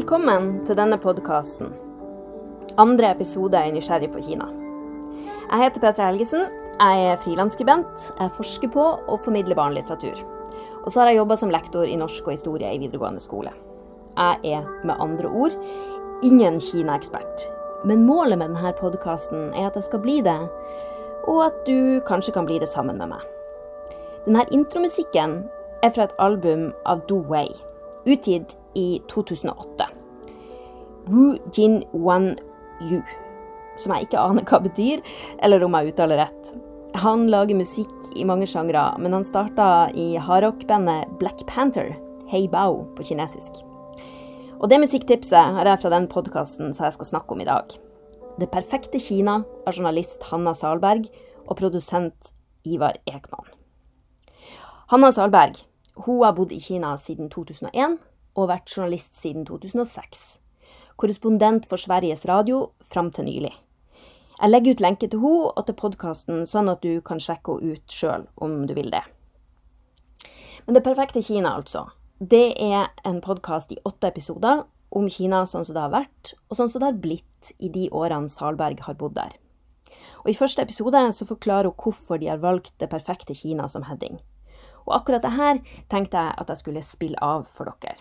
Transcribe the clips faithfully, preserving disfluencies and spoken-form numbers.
Velkommen til denne podcasten. Andre episode er Nysgjerrig på Kina. Jeg heter Petra Helgesen, jeg er frilansskribent, jeg forsker på og formidler barnelitteratur. Og så har jeg jobbet som lektor i norsk og historie i videregående skole. Jeg er med andre ord ingen Kina-ekspert, men målet med denne podcasten er at jeg skal bli det, og at du kanskje kan bli det sammen med meg. Denne intromusikken er fra et album av Du Wei, utgitt i to tusen og åtte. Wu Jin Wan Yu, som jeg ikke aner hva betyr, eller om jeg uttaler rett. Han lager musikk i mange sjangre, men han startet i hardrockbandet Black Panther, Hei Bao på kinesisk. Og det musikktipset har jeg fra den podcasten som jeg skal snakke om i dag. Det perfekte Kina av journalist Hanna Salberg og produsent Ivar Ekman. Hanna Salberg, hun har bodd i Kina siden to tusen og en, og vært journalist siden to tusen og seks. Korrespondent for Sveriges Radio frem til nylig. Jeg legger ut lenke til henne og til podcasten, sånn at du kan sjekke henne ut selv om du vil det. Men det perfekte Kina altså, det er en podcast i åtte episoder om Kina sånn som det har vært, og sånn som det har blitt i de årene Salberg har bodd der. Og i første episode så forklarer hun hvorfor de har valgt det perfekte Kina som heading. Og akkurat det her tenkte jeg at jeg skulle spille av for dere.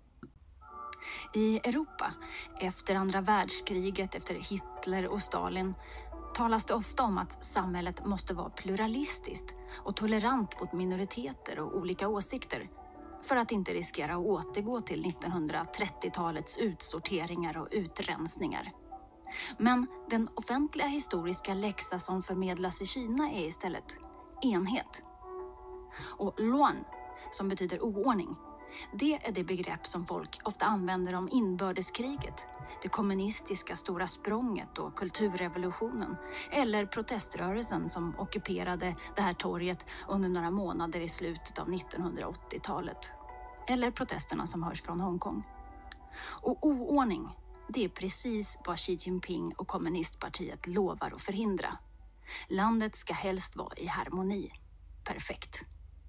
I Europa, efter andra världskriget, efter Hitler och Stalin, talas det ofta om att samhället måste vara pluralistiskt och tolerant mot minoriteter och olika åsikter för att inte riskera att återgå till nittonhundratrettiotalets utsorteringar och utrensningar. Men den offentliga historiska läxa som förmedlas i Kina är istället enhet. Och luan, som betyder oordning, det är det begrepp som folk ofta använder om inbördeskriget, det kommunistiska stora språnget och kulturrevolutionen, eller proteströrelsen som ockuperade det här torget under några månader i slutet av nittonhundraåttiotalet, eller protesterna som hörs från Hongkong. Och oordning, det är precis vad Xi Jinping och kommunistpartiet lovar att förhindra. Landet ska helst vara i harmoni. Perfekt.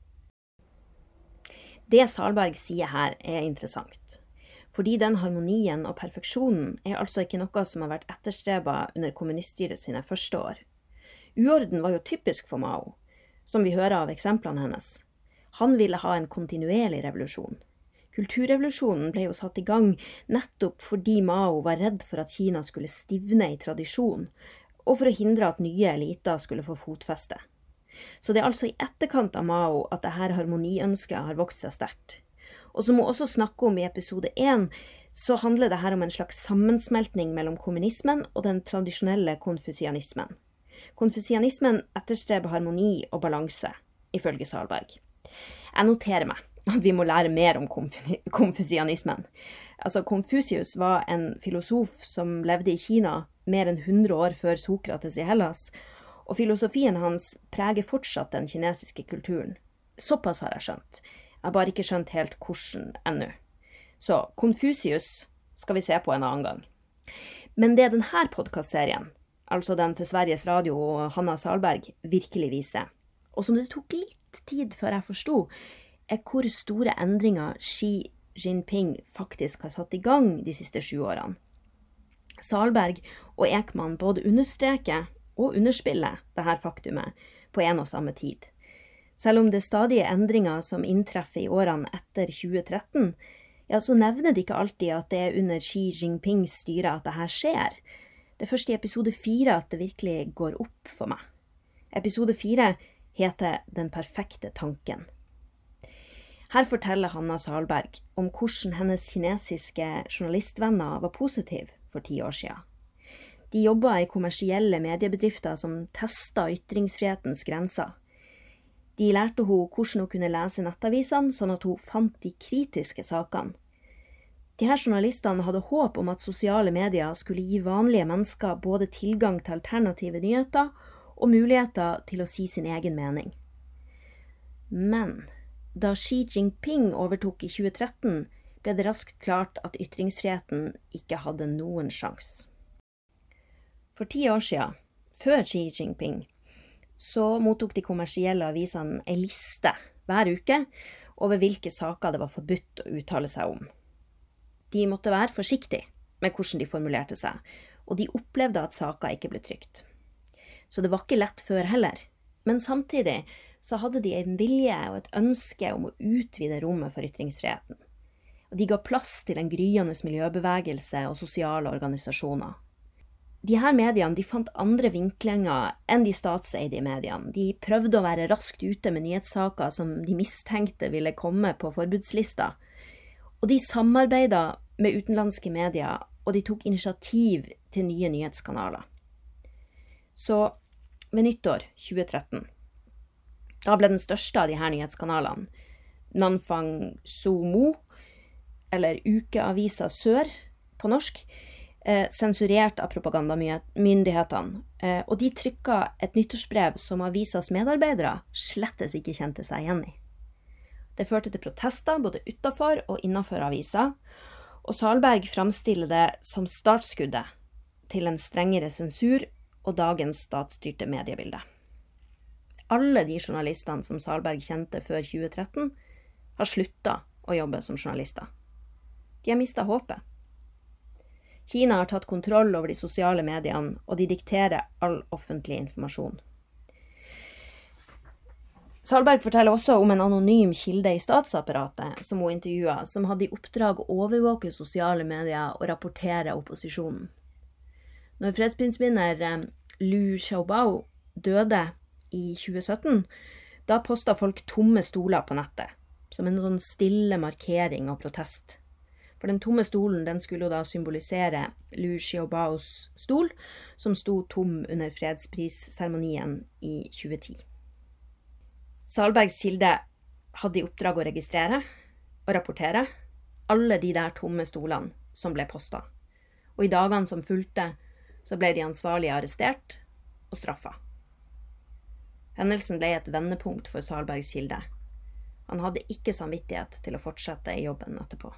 Det Salberg sier her er interessant, fordi den harmonien og perfeksjonen er altså ikke noe som har vært etterstrebet under kommuniststyret sine første år. Uorden var jo typisk for Mao, som vi hører av eksemplene hennes. Han ville ha en kontinuerlig revolusjon. Kulturrevolusjonen ble jo satt i gang nettopp fordi Mao var redd for at Kina skulle stivne i tradisjon, og for å hindre at nye eliter skulle få fotfeste. Så det er altså i etterkant av Mao at dette harmoniønsket har vokst seg sterkt. Og som hun også snakker om i episode én, så handler det her om en slags sammensmeltning mellom kommunismen og den tradisjonelle konfusianismen. Konfusianismen etterstreber harmoni og balanse, ifølge Salberg. Jeg noterer meg at vi må lære mer om konfusianismen. Altså, Konfusius var en filosof som levde i Kina mer enn hundre år før Sokrates i Hellas, og filosofien hans preger fortsatt den kinesiske kulturen. Såpass har jeg skjønt. Jeg har bare ikke skjønt helt hvordan ennå. Så Konfusius skal vi se på en annen gang. Men det denne podcastserien, altså den til Sveriges Radio og Hanna Salberg, virkelig viser, og som det tok litt tid før jeg forstod, er hvor store endringer Xi Jinping faktisk har satt i gang de siste sju årene. Salberg og Ekman både understreker og underspille dette faktumet på en og samme tid. Selv om det er stadige endringer som inntreffer i årene etter tjue tretten, ja, så nevner de ikke alltid at det er under Xi Jinpings styre at dette skjer. Det er først i episode fire at det virkelig går opp for meg. Episode fire heter Den perfekte tanken. Her forteller Hanna Salberg om hvordan hennes kinesiske journalistvenner var positive for ti år siden. De jobbet i kommersielle mediebedrifter som testet ytringsfrihetens grenser. De lærte henne hvordan hun kunne lese nettavisene, sånn at hun fant de kritiske sakene. De her journalistene hadde håp om at sosiale medier skulle gi vanlige mennesker både tilgang til alternative nyheter og muligheter til å si sin egen mening. Men da Xi Jinping overtok i tjue tretten, ble det raskt klart at ytringsfriheten ikke hadde noen sjans. For ti år siden, før Xi Jinping, så mottok de kommersielle avisene en liste hver uke over hvilke saker det var forbudt å uttale seg om. De måtte være forsiktige med hvordan de formulerte seg, og de opplevde at saker ikke ble trykt. Så det var ikke lett før heller, men samtidig så hadde de en vilje og et ønske om å utvide rommet for ytringsfriheten. Og de ga plass til en gryende miljøbevegelse og sosiale organisasjoner. De her mediene de fant andre vinklinger enn de statseide mediene. De prøvde å være raskt ute med nyhetssaker som de mistenkte ville komme på forbudslista. Og de samarbeidet med utenlandske medier, og de tok initiativ til nye nyhetskanaler. Så ved nyttår tjue tretten, da ble den største av de her nyhetskanalene, Nanfang Sumo, eller Ukeavisa Sør på norsk, eh, sensurert av propagandamyndighetene, eh, og de trykket et nyttårsbrev som avisas medarbeidere slettes ikke kjente seg igjen i. Det førte til protester både utenfor og innenfor avisa, og Salberg fremstiller det som startskuddet til en strengere sensur og dagens statsstyrte mediebilde. Alle de journalistene som Salberg kjente før tjue tretten, har sluttet å jobbe som journalister. De har mistet håpet. Kina har tatt kontroll over de sosiale mediene, og de dikterer all offentlig informasjon. Salberg forteller også om en anonym kilde i statsapparatet som hun intervjuet, som hadde i oppdrag å overvåke sosiale medier og rapportere opposisjonen. Når fredsprinsvinner Liu Xiaobao døde i tjue sytten, da postet folk tomme stoler på nettet, som en sånn stille markering og protest. For den tomme stolen den skulle da symbolisere Liu Xiaobaos stol, som sto tom under fredsprisseremonien i tjue ti. Salbergs kilde hadde i oppdrag å registrere og rapportere alle de der tomme stolene som ble postet. Og i dagene som fulgte, så ble de ansvarlige arrestert og straffet. Hendelsen ble et vendepunkt for Salbergs kilde. Han hadde ikke samvittighet til å fortsette i jobben etterpå.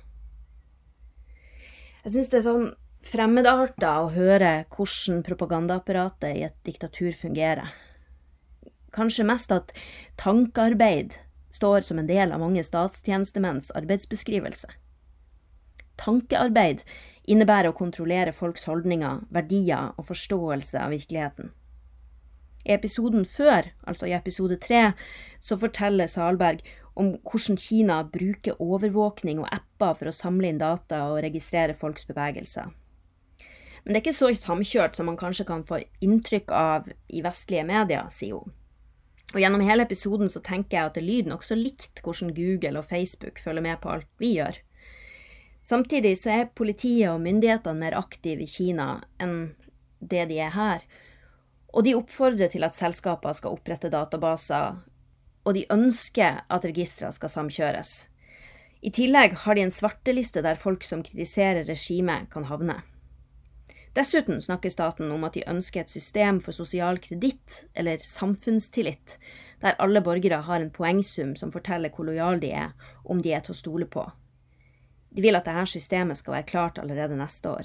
Jeg synes det er sånn fremmedartet å høre hvordan propagandaapparatet i et diktatur fungerer. Kanskje mest at tankearbeid står som en del av mange statstjenestemenns arbeidsbeskrivelse. Tankearbeid innebærer å kontrollere folks holdninger, verdier og forståelse av virkeligheten. I episoden før, altså i episode tre, så forteller Salberg om hvordan Kina bruker overvåkning og apper for å samle inn data og registrere folks bevegelser. Men det er ikke så samkjørt som man kanskje kan få inntrykk av i vestlige medier, sier hun. Og gjennom hele episoden så tenker jeg at det lyder nok så likt hvordan Google og Facebook følger med på alt vi gjør. Samtidig så er politiet og myndighetene mer aktive i Kina enn det de er her, og de oppfordrer til at selskaper skal opprette databaser, og de ønsker at registre skal samkjøres. I tillegg har de en svarteliste der folk som kritiserer regimet kan havne. Dessuten snakker staten om at de ønsker et system for sosial kreditt, eller samfunnstillit, der alle borgere har en poengsum som forteller hvor lojal de er, om de er til å stole på. De vil at dette systemet skal være klart allerede neste år.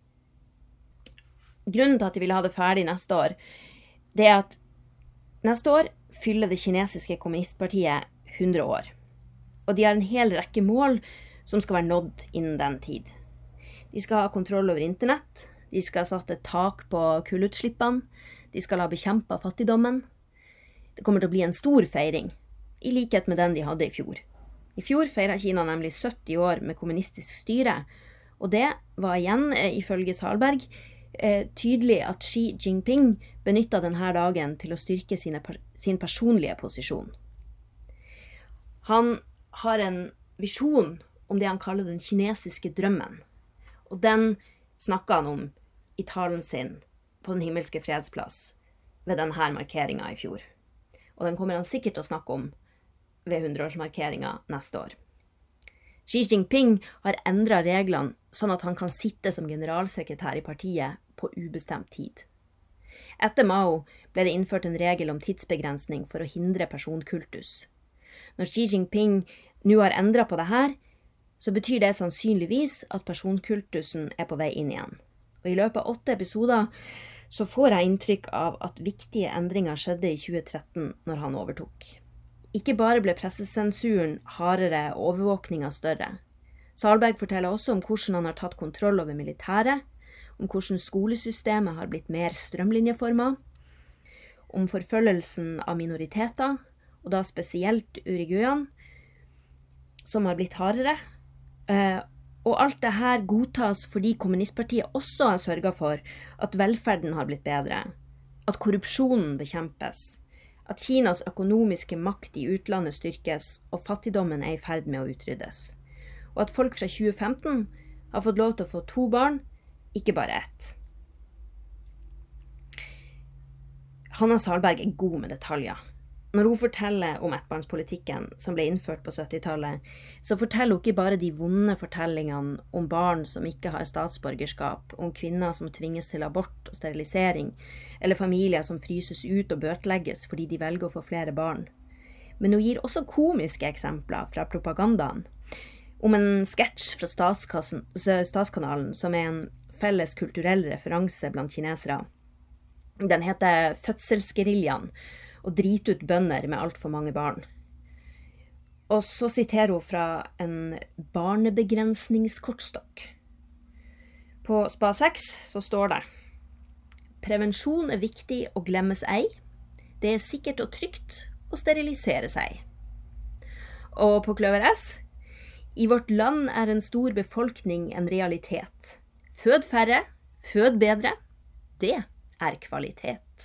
Grunnen til at de ville ha det ferdig neste år, det er at neste år fyller det kinesiske kommunistpartiet hundre år. Og de har en hel rekke mål som skal være nådd innen den tid. De skal ha kontroll over internett, de skal ha satt et tak på kullutslippene, de skal ha bekjempet fattigdommen. Det kommer til å bli en stor feiring, i likhet med den de hadde i fjor. I fjor feiret Kina nemlig sytti år med kommunistisk styre, og det var igjen, ifølge Salberg, tydelig at Xi Jinping benyttet denne dagen til å styrke sine, sin personlige posisjon. Han har en visjon om det han kaller den kinesiske drømmen, og den snakket han om i talen sin på den himmelske fredsplass ved denne markeringen i fjor. Og den kommer han sikkert til å snakke om ved hundreårsmarkeringen neste år. Xi Jinping har endret reglene sånn at han kan sitte som generalsekretær i partiet på ubestemt tid. Etter Mao ble det innført en regel om tidsbegrensning for å hindre personkultus. Når Xi Jinping nå har endret på det her, så betyr det sannsynligvis at personkultusen er på vei inn igjen. Og i løpet av åtte episoder så får jeg inntrykk av at viktige endringer skjedde i tjue tretten når han overtok. Ikke bare ble pressesensuren hardere og overvåkningen større. Salberg forteller også om hvordan han har tatt kontroll over militæret, om hvordan skolesystemet har blitt mer strømlinjeformet, om forfølgelsen av minoriteter, og da spesielt uiguerne, som har blitt hardere. Og alt det her godtas fordi kommunistpartiet også har sørget for at velferden har blitt bedre, at korrupsjonen bekjempes, at Kinas økonomiske makt i utlandet styrkes, og fattigdommen er i ferd med å utryddes. Og at folk fra tjue femten har fått lov til å få to barn, ikke bare ett. Hanna Salberg er god med detaljer. Når hun forteller om ettbarnspolitikken som ble innført på syttitallet, så forteller hun ikke bare de vonde fortellingene om barn som ikke har statsborgerskap, om kvinner som tvinges til abort og sterilisering, eller familier som fryses ut og bøtelegges fordi de velger å få flere barn. Men hun gir også komiske eksempler fra propagandaen, om en sketsj fra Statskanalen som er en felles kulturell referanse blant kinesere. Den heter Fødselsgeriljaen, og driter ut bønder med alt for mange barn. Og så siterer hun fra en barnebegrensningskortstokk. På spa seks så står det: Prevensjon er viktig og glemmes ei. Det er sikkert og trygt å sterilisere seg. Og på Kløver S: I vårt land er en stor befolkning en realitet. Fød færre, fød bedre. Det er kvalitet.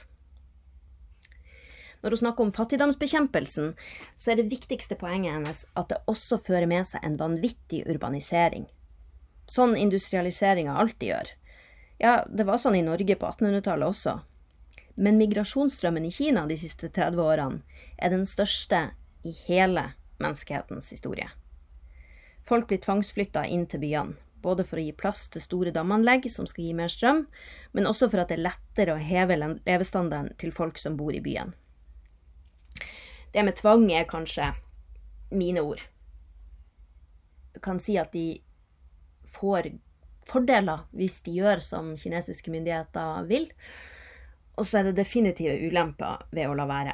Når hun snakker om fattigdomsbekjempelsen, så er det viktigste poenget hennes at det også fører med seg en vanvittig urbanisering. Sånn industrialiseringen alltid gjør. Ja, det var sånn i Norge på attenhundretallet også. Men migrasjonsstrømmen i Kina de siste tretti årene er den største i hele menneskehetens historie. Folk blir tvangsflyttet inn til byene, både for å gi plass til store damanlegg som skal gi mer strøm, men også for at det er lettere å heve levestandarden til folk som bor i byen. Det med tvang er kanskje mine ord. Jeg kan si at de får fordeler hvis de gjør som kinesiske myndigheter vil, og så er det definitive ulemper ved å la være.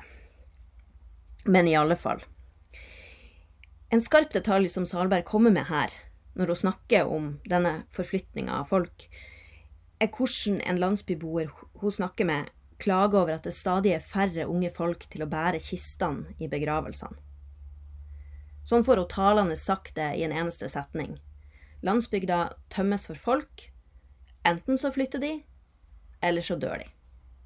Men i alle fall. En skarp detalj som Salberg kommer med her, når hun snakker om denne forflytningen av folk, er hvordan en landsbyboer hun snakker med klager over at det stadig er færre unge folk til å bære kistene i begravelsene. Sånn får hun talende sagt det i en eneste setning. Landsbygda tømmes for folk, enten så flytter de, eller så dør de.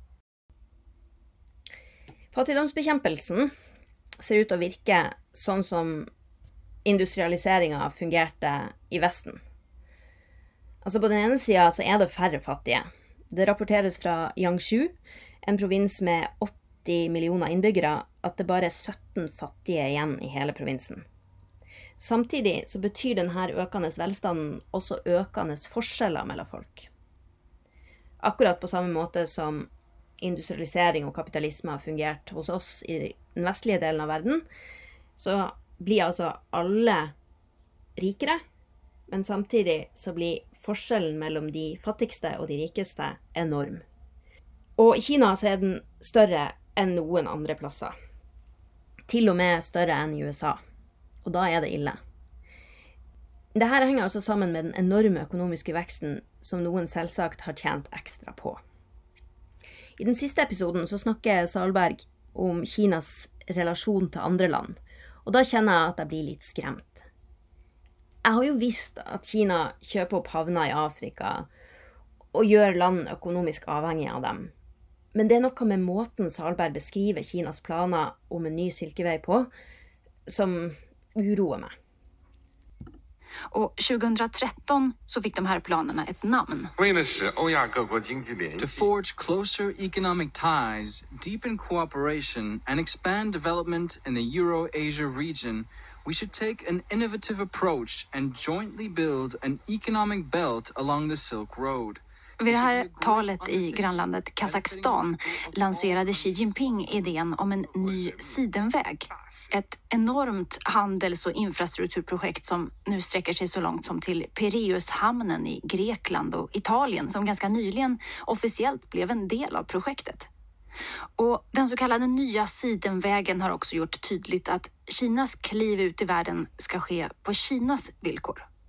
Fattigdomsbekjempelsen ser ut til å virke sånn som industrialiseringen fungerte i Vesten. Altså på den ene siden så er det færre fattige. Det rapporteres fra Jiangsu, en provins med åtti millioner innbyggere, at det bare er sytten fattige igjen i hele provinsen. Samtidig så betyr denne økende velstanden også økende forskjeller mellom folk. Akkurat på samme måte som industrialisering og kapitalisme har fungert hos oss i den vestlige delen av verden, så blir altså alle rikere, men samtidig så blir forskjellen mellom de fattigste og de rikeste enorm. Og i Kina så er den større enn noen andre plasser. Til og med større enn i U S A. Og da er det ille. Dette henger altså sammen med den enorme økonomiske veksten som noen selvsagt har tjent ekstra på. I den siste episoden så snakker Salberg om Kinas relasjon til andre land, og da kjenner jeg at jeg blir litt skremt. Jeg har jo visst at Kina kjøper opp havner i Afrika og gjør land økonomisk avhengig av dem. Men det er noe med måten Salberg beskriver Kinas planer om en ny silkevei på, som uroer meg. Och tjugohundratretton så fick de här planerna ett namn. To forge closer economic ties, deepen cooperation and expand development in the Euro-Asia region, we should take an innovative approach and jointly build an economic belt along the Silk Road. Vid det här talet i grannlandet Kazakstan lanserade Xi Jinping idén om en ny sidenväg. Ett enormt handels- och infrastrukturprojekt som nu sträcker sig så långt som till Pireushamnen i Grekland och Italien, som ganska nyligen officiellt blev en del av projektet. Och den så kallade nya sidenvägen har också gjort tydligt att Kinas kliv ut i världen ska ske på Kinas villkor.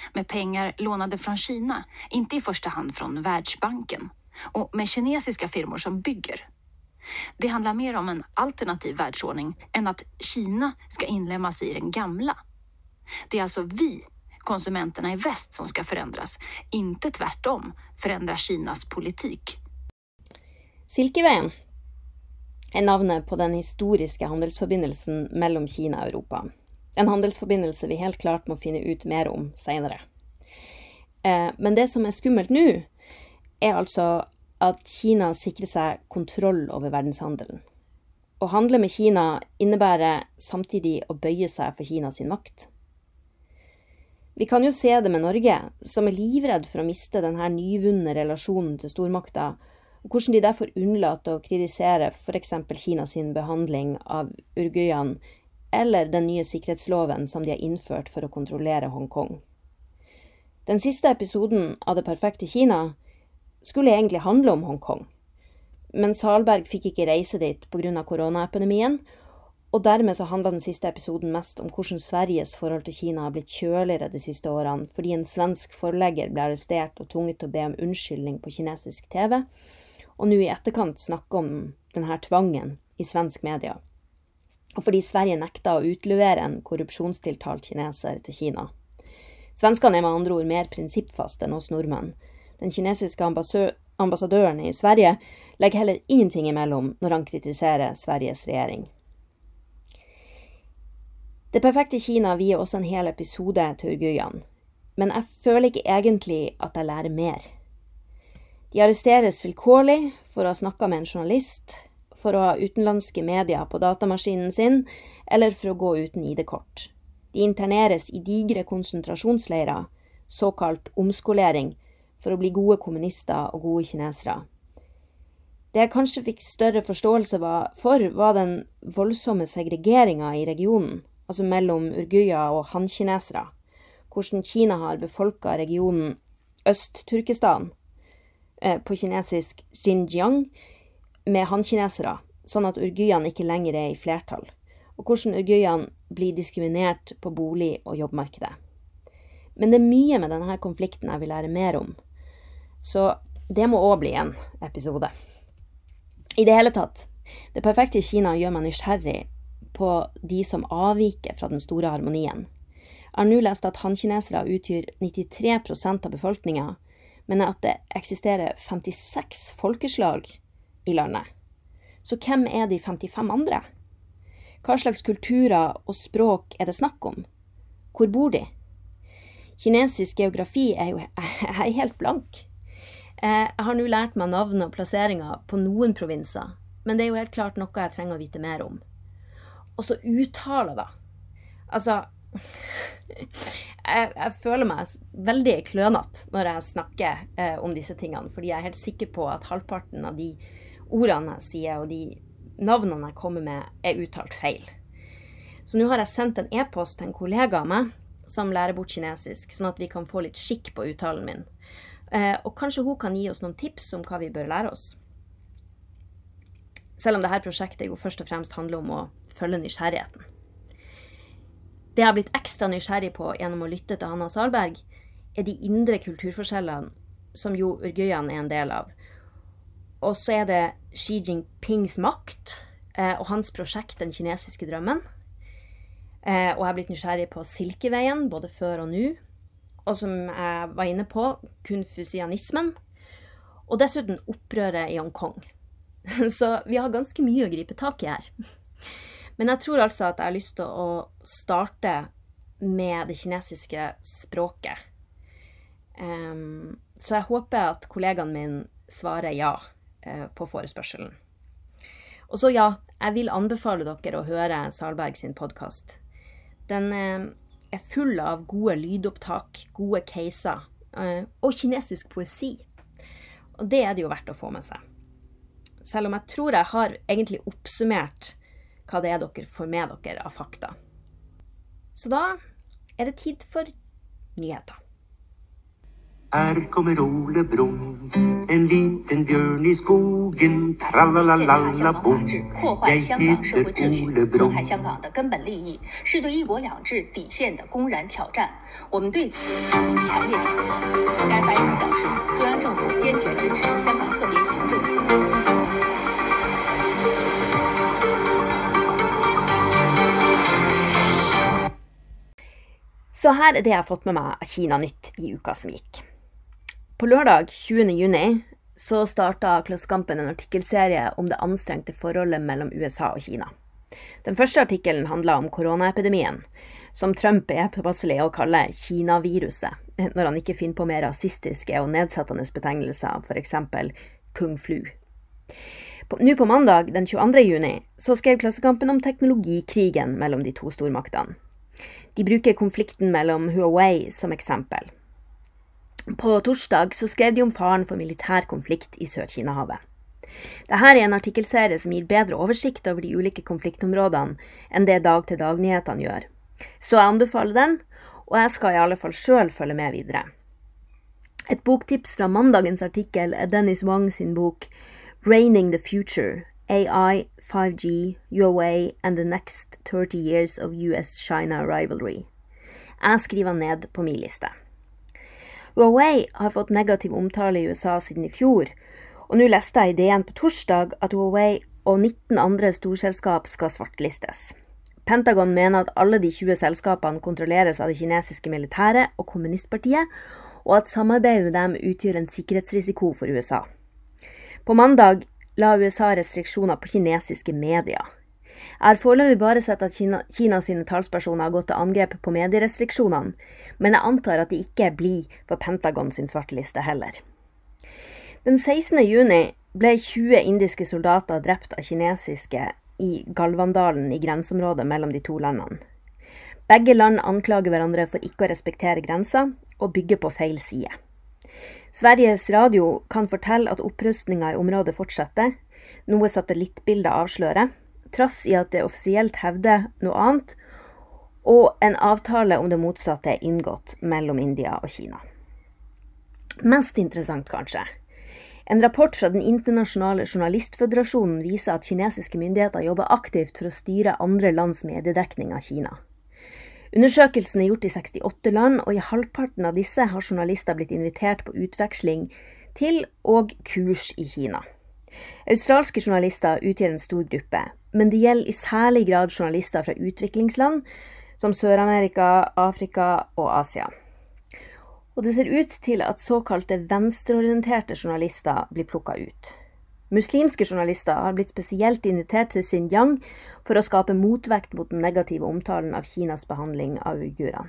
med pengar lånade från Kina, inte i första hand från Världsbanken, och med kinesiska firmor som bygger. Det handlar mer om en alternativ världsordning än att Kina ska inlemmas i den gamla. Det är alltså vi, konsumenterna i väst, som ska förändras, inte tvärtom förändra Kinas politik. Silkeveien er navnet på den historiske handelsforbindelsen mellom Kina og Europa. En handelsforbindelse vi helt klart må finne ut mer om senere. Men det som er skummelt nå, er altså at Kina sikrer seg kontroll over verdenshandelen. Å handle med Kina innebærer samtidig å bøye seg for Kina sin makt. Vi kan jo se det med Norge, som er livredd for å miste denne nyvunne relasjonen til stormakta, og hvordan de derfor unnlater å kritisere for eksempel Kina sin behandling av Uiguyan eller den nye sikkerhetsloven som de har innført for å kontrollere Hongkong. Den siste episoden av Det perfekte Kina skulle egentlig handle om Hongkong, men Salberg fikk ikke reise dit på grunn av koronaepidemien, og dermed så handlet den siste episoden mest om hvordan Sveriges forhold til Kina har blitt kjøligere de siste årene, fordi en svensk forlegger ble arrestert og tvunget til å be om unnskyldning på kinesisk T V, og nå i etterkant snakke om denne tvangen i svensk media, og fordi Sverige nekta å utlevere en korrupsjonstiltalt kineser til Kina. Svenskene er med andre ord mer prinsippfaste enn oss nordmenn. Den kinesiske ambassadøren i Sverige legger heller ingenting imellom når han kritiserer Sveriges regjering. Det perfekte Kina vier også en hel episode til Uiguyan, men jeg føler ikke egentlig at jeg lærer mer. De arresteres vilkårlig for å ha snakket med en journalist, for å ha utenlandske medier på datamaskinen sin, eller for å gå uten I D-kort. De interneres i digre konsentrasjonsleirer, såkalt omskolering, for å bli gode kommunister og gode kinesere. Det jeg kanskje fikk større forståelse for, var den voldsomme segregeringen i regionen, altså mellom Uiguya og han-kinesere, hvordan Kina har befolket regionen Øst-Turkestan, eh, på kinesisk Xinjiang, med han-kinesere, sånn at Uiguyan ikke lenger er i flertall, og hvordan Uiguyan blir diskriminert på bolig- og jobbmarkedet. Men det er mye med denne konflikten jeg vil lære mer om, så det må også bli en episode. I det hele tatt, Det perfekte Kina gjør meg nysgjerrig på de som avviker fra den store harmonien. Jeg har nå lest at han-kinesere utgjør nittitre prosent av befolkningen, men at det eksisterer femtiseks folkeslag i landet. Så hvem er de femtifem andre? Hva slags kulturer og språk er det snakk om? Hvor bor de? Kinesisk geografi er jo er helt blank. Jeg har nå lært meg navn og plasseringer på noen provinser, men det er jo helt klart noe jeg trenger å vite mer om. Og så uttaler da. Altså, jeg, jeg føler meg veldig klønete når jeg snakker eh, om disse tingene, fordi jeg er helt sikker på at halvparten av de ordene jeg sier og de navnene jeg kommer med er uttalt feil. Så nå har jeg sendt en e-post til en kollega av meg som lærer bort kinesisk, sånn at vi kan få litt skikk på uttalen min. Eh, og kanskje hun kan gi oss noen tips om hva vi bør lære oss. Selv om dette prosjektet jo først og fremst handler om å følge nysgjerrigheten. Det jeg har blitt ekstra nysgjerrig på gjennom å lytte til Hanna Salberg, er de indre kulturforskjellene som jo Uiguyan er en del av. Og så er det Xi Jinpings makt eh, og hans prosjekt Den kinesiske drømmen. Eh, og jeg har blitt nysgjerrig på Silkeveien, både før og nå. Og som jeg var inne på, konfusianismen. Og dessuten opprøret i Hongkong. Så vi har ganske mye å gripe tak i her. Men jeg tror altså at jeg har lyst til å starte med det kinesiske språket. Um, så jeg håper at kollegaen min svarer ja uh, på forespørselen. Og så ja, jeg vil anbefale dere å høre Salberg sin podcast. Den uh, er full av gode lydopptak, gode caser uh, og kinesisk poesi. Og det er det jo verdt å få med seg. Selv om jeg tror jeg har egentlig oppsummert hva det er dere får med dere av fakta. Så da er det tid for nyheter. Her kommer Ole Brumm, en liten bjørn I skogen, tralalala-bom. Jeg heter Ole Brumm. 香港的根本利益，是对一国两制底线的公然挑战。我们对此强烈谴责。该发言人表示，中央政府坚决支持香港特别行政区。 Så her er det jeg har fått med meg av Kina-nytt I uka som gikk. På lørdag tjuende juni så startet Klassekampen en artikkelserie om det anstrengte forholdet mellom USA og Kina. Den første artikkelen handlet om koronaepidemien, som Trump er påpasselig å kalle Kina-viruset, når han ikke finner på mer rasistiske og nedsettende betegnelser, for eksempel kung flu. På, nå på mandag, den tjueandre juni, så skrev Klassekampen om teknologikrigen mellom de to stormaktene. De bruker konflikten mellom Huawei som eksempel. På torsdag så skrev de om faren for militær konflikt I Sør-Kina-havet. Dette er en artikkelserie som gir bedre oversikt over de ulike konfliktområdene enn det dag-til-dag-nyhetene gjør. Så jeg anbefaler den, og jeg skal I alle fall selv følge med videre. Et boktips fra mandagens artikkel er Dennis Wang sin bok Raining the Future, A I, five G, Huawei and the Next thirty Years of U S-China Rivalry. Jeg skriver ned på min liste. Huawei har fått negativ omtale I USA siden I fjor, og nå leste jeg I D N på torsdag at Huawei og nitten andre storselskap skal svartlistes. Pentagon mener at alle de tjue selskapene kontrolleres av det kinesiske militæret og kommunistpartiet, og at samarbeid med dem utgjør en sikkerhetsrisiko for USA. På mandag la USA restriksjoner på kinesiske medier. Jeg har foreløpig bare sett at Kina, Kina sine talspersoner har gått til angrep på medierestriksjonene, men jeg antar at de ikke blir for Pentagon sin svarteliste heller. Den sekstende juni ble tjue indiske soldater drept av kinesiske I Galvandalen I grenseområdet mellom de to landene. Begge land anklager hverandre for ikke å respektere grenser og bygge på feil side. Sveriges radio kan fortelle at opprustningen I området fortsetter, noe satellittbildet avslører, trass I at det offisielt hevder noe annet, og en avtale om det motsatte er inngått mellom India og Kina. Mest interessant kanskje. En rapport fra den internasjonale journalistføderasjonen viser at kinesiske myndigheter jobber aktivt for å styre andre lands mediedekning av Kina. Undersøkelsen er gjort I sekstiåtte land, og I halvparten av disse har journalister blitt invitert på utveksling til og kurs I Kina. Australske journalister utgjør en stor gruppe, men det gjelder I særlig grad journalister fra utviklingsland, som Sør-Amerika, Afrika og Asia. Og det ser ut til at såkalte venstreorienterte journalister blir plukket ut. Muslimske journalister har blitt spesielt invitert til Xinjiang for å skape motvekt mot den negative omtalen av Kinas behandling av uigurene.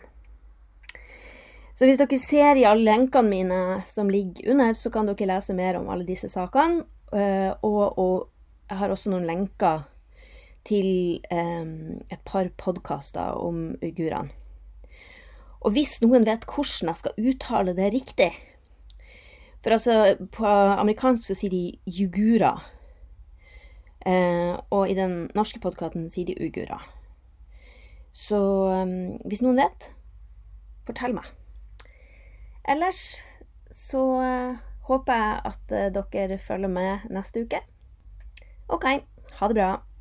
Så hvis dere ser I alle lenkene mine som ligger under, så kan dere lese mer om alle disse sakene, og, og jeg har også noen lenker til um, et par podcaster om uigurene. Og hvis noen vet hvordan jeg skal uttale det riktig, for altså, på amerikansk så sier de uigura, eh, og I den norske podcasten sier de uigura. Så um, hvis noen vet, fortell meg. Ellers så uh, håper jeg at uh, dere følger med neste uke. Ok, ha det bra.